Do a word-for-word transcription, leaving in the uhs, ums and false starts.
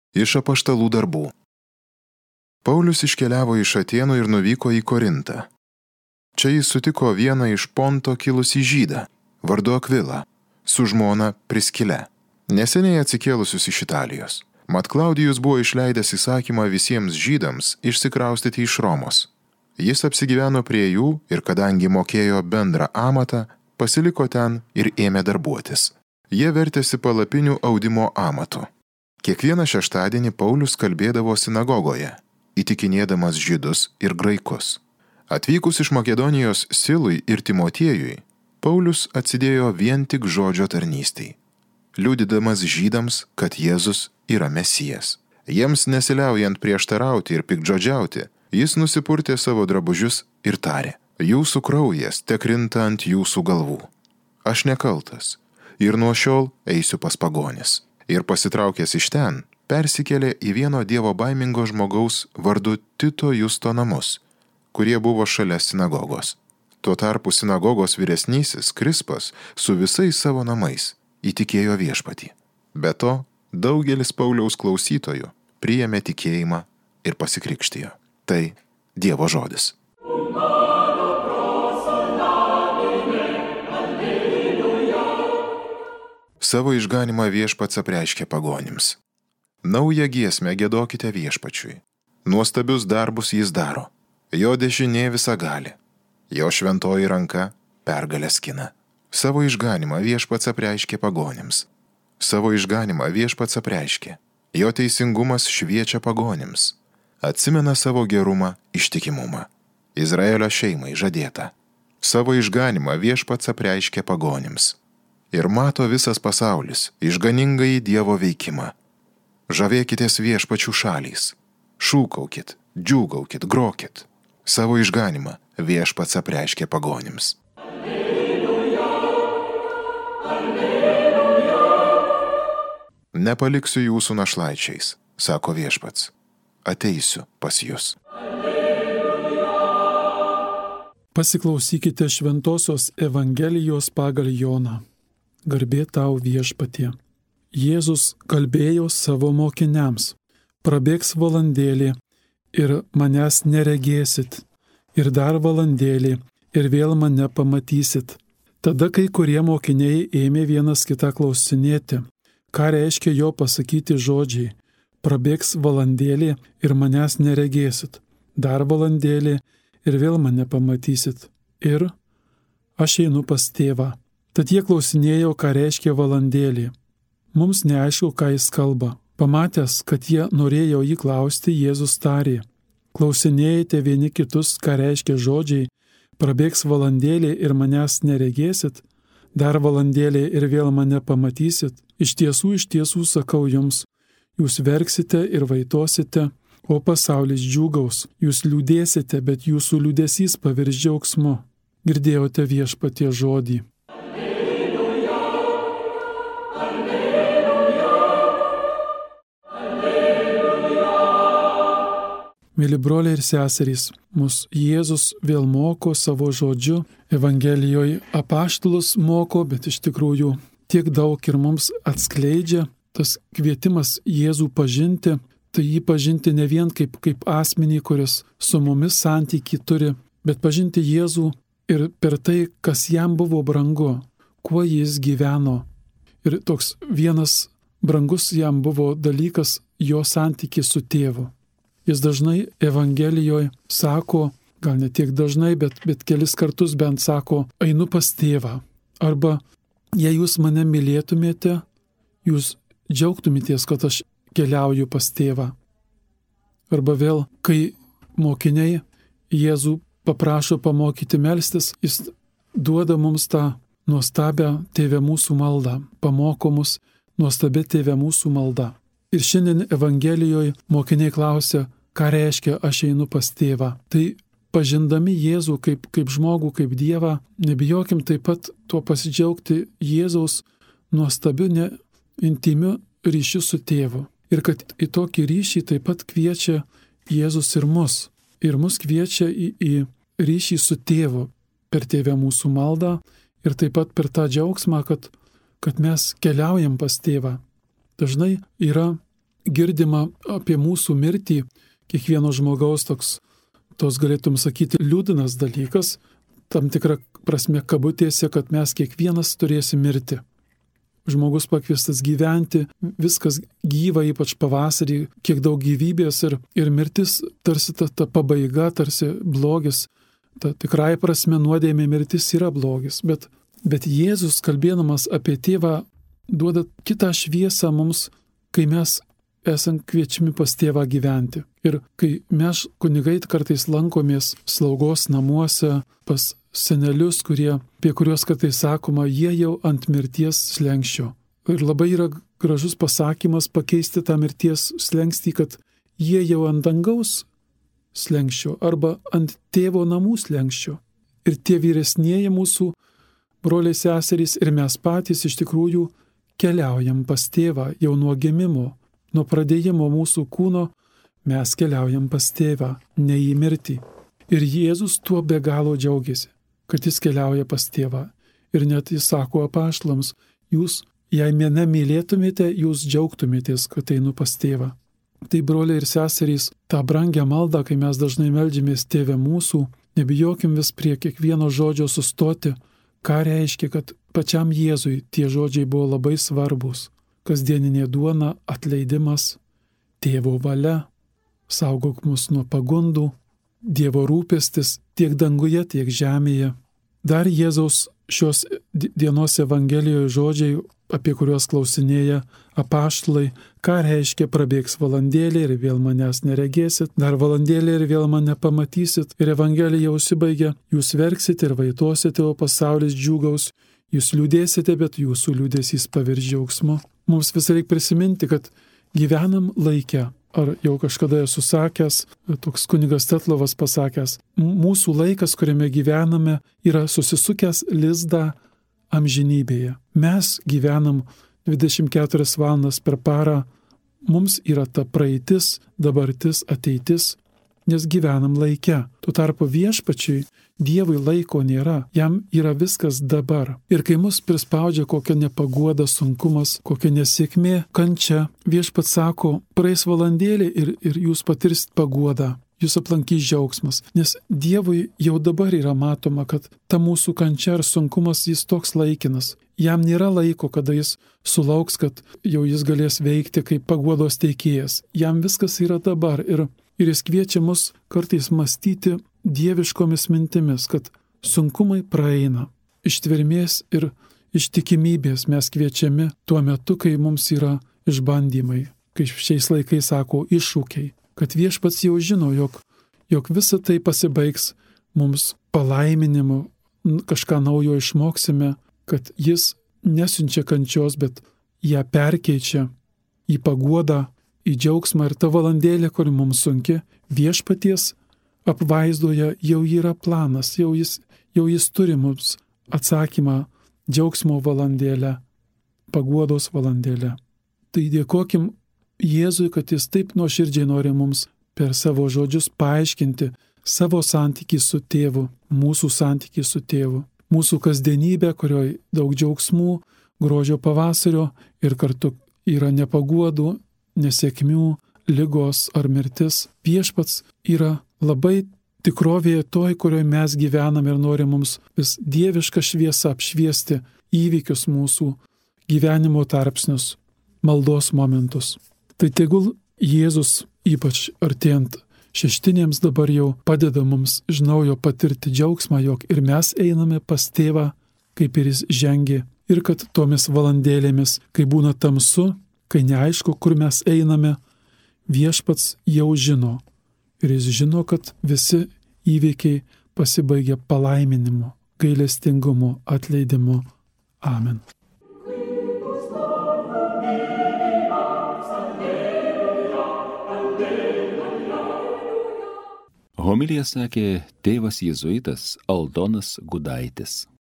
Iš apaštalų darbų. Paulius iškeliavo iš Atėnų ir nuvyko į Korintą. Čia jis sutiko vieną iš Ponto kilusį žydą, vardu Akvilą, su žmona Priskile, neseniai atsikėlusius iš Italijos. Mat Klaudijus buvo išleidęs įsakymą visiems žydams išsikraustyti iš Romos. Jis apsigyveno prie jų ir kadangi mokėjo bendrą amatą, pasiliko ten ir ėmė darbuotis. Jie vertėsi palapinių audimo amatu. Kiekvieną šeštadienį Paulius kalbėdavo sinagogoje, įtikinėdamas žydus ir graikus. Atvykus iš Makedonijos Silui ir Timotiejui, Paulius atsidėjo vien tik žodžio tarnystei, liudydamas žydams, kad Jėzus yra Mesijas. Jiems nesiliaujant prieštarauti ir piktžodžiauti, jis nusipurtė savo drabužius ir tarė: jūsų kraujas tekrinta ant jūsų galvų. Aš nekaltas ir nuo šiol eisiu pas pagonis. Ir pasitraukęs iš ten, persikėlė į vieno dievo baimingo žmogaus vardu Tito Justo namus, kurie buvo šalia sinagogos. Tuo tarpu sinagogos vyresnysis Krispas su visais savo namais įtikėjo viešpatį. Be to, daugelis Pauliaus klausytojų priėmė tikėjimą ir pasikrikštijo. Tai Dievo žodis. Savo išganimą viešpats apreiškė pagonims. Naują giesmę giedokite viešpačiui. Nuostabius darbus jis daro. Jo dešinė visa gali. Jo šventoji ranka pergalę skina. Savo išganimą viešpats apreiškė pagonims. Savo išganimą viešpats apreiškė. Jo teisingumas šviečia pagonims. Atsimena savo gerumą, ištikimumą. Izraelio šeimai žadėta. Savo išganimą viešpats apreiškė pagonims. Ir mato visas pasaulis išganingąjį Dievo veikimą. Žavėkitės viešpačių šalys. Šūkaukit, džiūgaukit, grokit. Savo išganimą viešpats apreiškė pagonims. Alleluja, alleluja. Nepaliksiu jūsų našlaičiais, sako viešpats. Ateisiu pas jus. Alleluja. Pasiklausykite Šventosios Evangelijos pagal Joną. Garbė tau viešpatie. Jėzus kalbėjo savo mokiniams: prabėgs valandėlė ir manęs neregėsit, ir dar valandėlė ir vėl mane pamatysit. Tada kai kurie mokiniai ėmė vienas kitą klausinėti, ką reiškia jo pasakyti žodžiai: prabėgs valandėlė ir manęs neregėsit, dar valandėlė ir vėl mane pamatysit, ir aš einu pas tėvą. Tad jie klausinėjo, ką reiškia valandėlė. Mums neaišku, ką jis kalba. Pamatęs, kad jie norėjo jį klausti, Jėzus tarė: klausinėjate vieni kitus, ką reiškia žodžiai: prabėgs valandėlė ir manęs neregėsit, dar valandėlė ir vėl mane pamatysit. Iš tiesų, iš tiesų sakau jums, jūs verksite ir vaitosite, o pasaulis džiūgaus. Jūs liūdėsite, bet jūsų liūdesys pavirs džiaugsmu. Girdėjote viešpatie žodį. Mėly broliai ir seserys, mus Jėzus vėl moko savo žodžiu. Evangelijoje apaštalus moko, bet iš tikrųjų tiek daug ir mums atskleidžia. Tas kvietimas Jėzų pažinti, tai jį pažinti ne vien kaip, kaip asmenį, kuris su mumis santykį turi, bet pažinti Jėzų ir per tai, kas jam buvo brangu, kuo jis gyveno. Ir toks vienas brangus jam buvo dalykas jo santykis su tėvu. Jis dažnai Evangelijoje sako, gal ne tiek dažnai, bet, bet kelis kartus bent sako: einu pas tėvą. Arba jei jūs mane mylėtumėte, jūs džiaugtumėtės, kad aš keliauju pas tėvą. Arba vėl, kai mokiniai Jėzų paprašo pamokyti melstis, jis duoda mums tą nuostabią Tėve mūsų maldą, pamoko mus nuostabia Tėve mūsų malda. Ir šiandien Evangelijoje mokiniai klausia, ką reiškia aš einu pas tėvą. Tai pažindami Jėzų kaip, kaip žmogų, kaip Dievą, nebijokim taip pat tuo pasidžiaugti Jėzaus nuostabiu, ne, intimiu ryšiu su tėvu. Ir kad į tokį ryšį taip pat kviečia Jėzus ir mus. Ir mus kviečia į, į ryšį su tėvu per Tėvę mūsų maldą ir taip pat per tą džiaugsmą, kad, kad mes keliaujam pas tėvą. Dažnai yra girdima apie mūsų mirtį, kiekvieno žmogaus toks, tos galėtum sakyti, liūdnas dalykas, tam tikrą prasme kabutėse, kad mes kiekvienas turėsim mirti. Žmogus pakviestas gyventi, viskas gyva, ypač pavasarį, kiek daug gyvybės ir, ir mirtis tarsi ta, ta pabaiga, tarsi blogis. Ta tikrai prasme nuodėmė mirtis yra blogis, bet, bet Jėzus, kalbėdamas apie tėvą, duoda kitą šviesą mums, kai mes esam kviečiami pas tėvą gyventi. Ir kai mes kunigai kartais lankomės slaugos namuose pas senelius, kurie, apie kuriuos kartais sakoma, jie jau ant mirties slenksčio. Ir labai yra gražus pasakymas pakeisti tą mirties slenkstį, kad jie jau ant dangaus slenksčio arba ant tėvo namų slenksčio. Ir tie vyresnieji mūsų broliai seserys ir mes patys iš tikrųjų keliaujam pas tėvą jau nuo gimimo, nuo pradėjimo mūsų kūno mes keliaujam pas tėvą, ne į mirtį. Ir Jėzus tuo be galo džiaugiasi, kad jis keliauja pas tėvą. Ir net jis sako apaštalams, jūs, jei mane mylėtumėte, jūs džiaugtumėtės, kad einu pas tėvą. Tai broliai ir seserys, tą brangią maldą, kai mes dažnai meldžiamės Tėve mūsų, nebijokim vis prie kiekvieno žodžio sustoti, ką reiškia, kad pačiam Jėzui tie žodžiai buvo labai svarbus. Kasdieninė duona, atleidimas, tėvo valia, saugok mus nuo pagundų, Dievo rūpestis tiek danguje, tiek žemėje. Dar Jėzaus šios dienos Evangelijoje žodžiai, apie kuriuos klausinėja apaštalai, ką reiškia prabėgs valandėlė ir vėl manęs neregėsit, dar valandėlė ir vėl mane pamatysit. Ir Evangelija užsibaigia, jūs verksite ir vaitosite, o pasaulis džiūgaus, jūs liūdėsite, bet jūsų liūdesys pavirs džiaugsmu. Mums vis reikia prisiminti, kad gyvenam laike. Ar jau kažkada esu sakęs, toks kunigas Tetlovas pasakęs, mūsų laikas, kuriame gyvename, yra susisukęs lizdą amžinybėje. Mes gyvenam dvidešimt keturias valandas per parą, mums yra ta praeitis, dabartis, ateitis, nes gyvenam laike. Tuo tarpu viešpačiui, Dievui laiko nėra, jam yra viskas dabar. Ir kai mus prispaudžia kokia nepaguoda, sunkumas, kokia nesėkmė, kančia, viešpats sako, praeis valandėlė ir, ir jūs patirsit paguodą, jūs aplankys džiaugsmas. Nes Dievui jau dabar yra matoma, kad ta mūsų kančia ar sunkumas jis toks laikinas. Jam nėra laiko, kada jis sulauks, kad jau jis galės veikti kaip paguodos teikėjas. Jam viskas yra dabar ir, ir jis kviečia mus kartais mąstyti dieviškomis mintimis, kad sunkumai praeina. Ištvermės ir ištikimybės mes kviečiami tuo metu, kai mums yra išbandymai, kai šiais laikais sako iššūkiai, kad viešpats jau žino, jog, jog visa tai pasibaigs mums palaiminimu, kažką naujo išmoksime, kad jis nesiunčia kančios, bet ją perkeičia į paguodą, į džiaugsmą ir ta valandėlė, kuri mums sunki, viešpaties apvaizdoje jau yra planas, jau jis, jau jis turi mums atsakymą džiaugsmo valandėlę, paguodos valandėlę. Tai dėkokim Jėzui, kad jis taip nuoširdžiai nori mums per savo žodžius paaiškinti savo santykį su tėvu, mūsų santykį su tėvu, mūsų kasdienybę, kurioje daug džiaugsmų, grožio pavasario ir kartu yra nepaguodų, nesėkmių, ligos ar mirtis. Viešpats yra labai tikrovėje toj, kurioje mes gyvenam ir nori mums vis dievišką šviesą apšviesti įvykius mūsų gyvenimo tarpsnius, maldos momentus. Tai tegul Jėzus, ypač artėjant šeštinėms, dabar jau padeda mums iš naujo patirti džiaugsmą, jog ir mes einame pas tėvą, kaip ir jis žengė, ir kad tomis valandėlėmis, kai būna tamsu, kai neaišku, kur mes einame, viešpats jau žino. Ir jis žino, kad visi įvykiai pasibaigia palaiminimu, gailestingumu, atleidimu. Amen. Homiliją sakė tėvas jėzuitas Aldonas Gudaitis.